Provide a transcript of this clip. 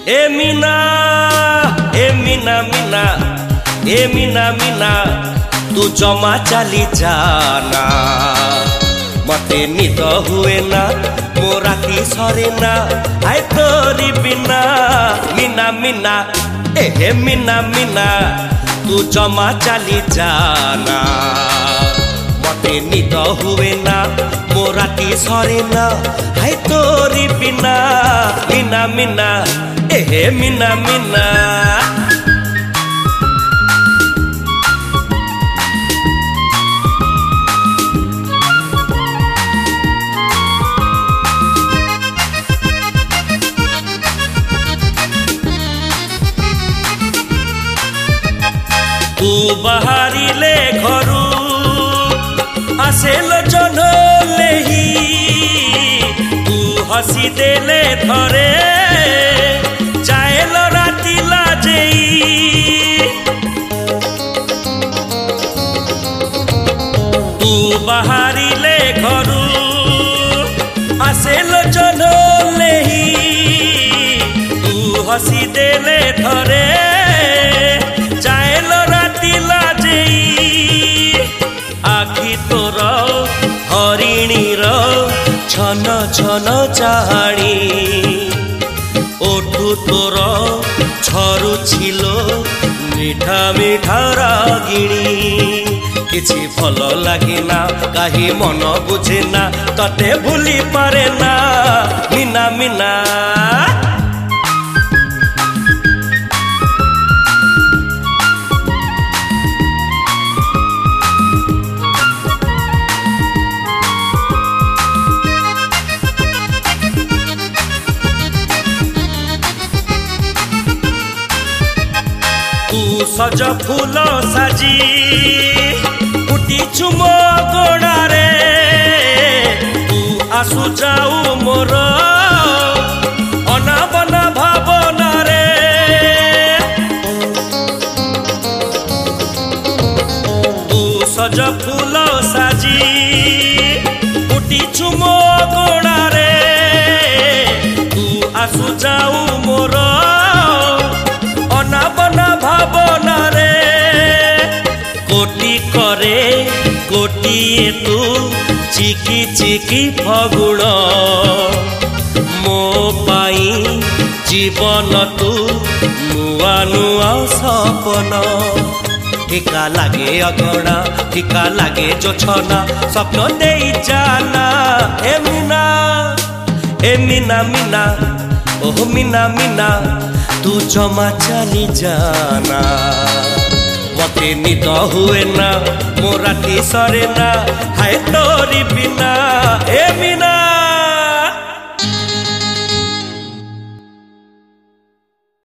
ए मीना ए मीना मीना ए मीना मीना तू जमा चली जाना मते निद हुए ना मो राती सरे ना आय तोरी बिना मीना मीना ए मीना मीना तू जमा चली जाना मते निद हुए ना मो राती सरे ना आय तोरी बिना मीना मीना ए मीना मीना तू बाहरिले घरू आसेल जनले ही तू हसी देले थरे जाएल राती लाजेई तू बाहरिले घरू आसेल जनले ही तू हसी देले थरे आखि तोर हरिणीर छन छन चाहाणी ओठू तोर छरु छिलो मिठा मिठा रागिणी किछि भल लागे ना काहे मन बुझे ना तते भूली पारे ना मीना मीना तू सज फूल साजी फुटी चुमो गोड़ारे तू आसु जाऊ मोर अनाबना भावना रे तू सज फूल साजी फुटी चुमो गोड़ारे तू आसु जाऊ मोर अनाबना भावना रे कोटी करे कोटिए तू चिकी चिकी फगुण मो पाई जीवन तू नुआ नुआ सपन ठिका लागे अगणा ठिका लागे जोछना स्वप्न दे जाना ए मीना मीना ओह मीना मीना तू जमा चली जाना मते निद हुए ना मो राती सरे ना हाय तोरी बिना ए मीना।